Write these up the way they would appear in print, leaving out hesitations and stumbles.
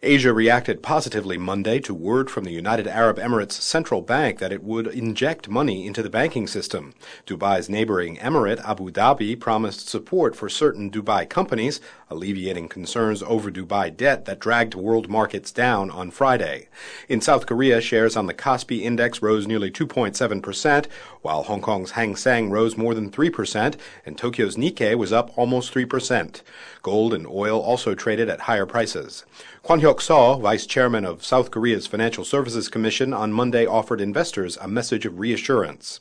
Asia reacted positively Monday to word from the United Arab Emirates Central Bank that it would inject money into the banking system. Dubai's neighboring emirate, Abu Dhabi, promised support for certain Dubai companies, alleviating concerns over Dubai debt that dragged world markets down on Friday. In South Korea, shares on the Kospi index rose nearly 2.7%, while Hong Kong's Hang Seng rose more than 3%, and Tokyo's Nikkei was up almost 3%. Gold and oil also traded at higher prices. Kwon Hyuk-seo, vice chairman of South Korea's Financial Services Commission, on Monday offered investors a message of reassurance.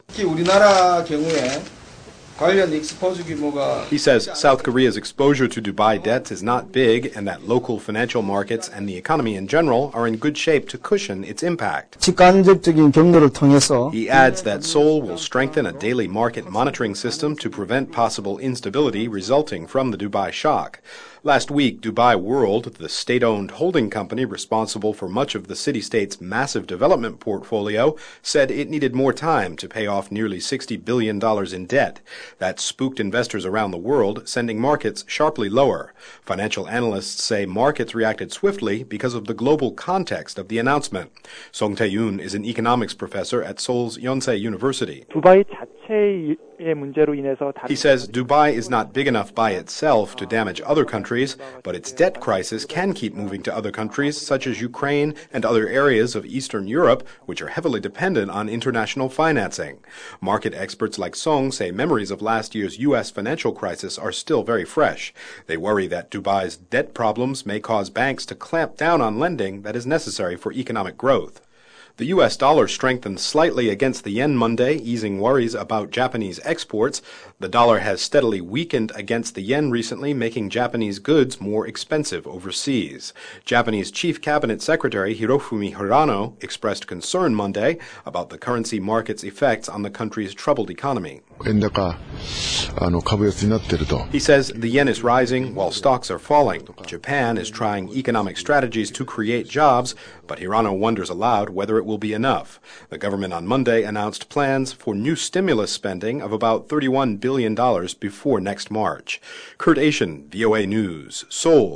He says South Korea's exposure to Dubai debts is not big and that local financial markets and the economy in general are in good shape to cushion its impact. He adds that Seoul will strengthen a daily market monitoring system to prevent possible instability resulting from the Dubai shock. Last week, Dubai World, the state-owned holding company responsible for much of the city-state's massive development portfolio, said it needed more time to pay off nearly $60 billion in debt. That spooked investors around the world, sending markets sharply lower. Financial analysts say markets reacted swiftly because of the global context of the announcement. Song Tae-yoon is an economics professor at Seoul's Yonsei University. He says Dubai is not big enough by itself to damage other countries, but its debt crisis can keep moving to other countries such as Ukraine and other areas of Eastern Europe, which are heavily dependent on international financing. Market experts like Song say memories of last year's U.S. financial crisis are still very fresh. They worry that Dubai's debt problems may cause banks to clamp down on lending that is necessary for economic growth. The U.S. dollar strengthened slightly against the yen Monday, easing worries about Japanese exports. The dollar has steadily weakened against the yen recently, making Japanese goods more expensive overseas. Japanese Chief Cabinet Secretary Hirofumi Hirano expressed concern Monday about the currency market's effects on the country's troubled economy. He says the yen is rising while stocks are falling. Japan is trying economic strategies to create jobs, but Hirano wonders aloud whether it will be enough. The government on Monday announced plans for new stimulus spending of about $31 billion before next March. Kurt Asian, VOA News, Seoul.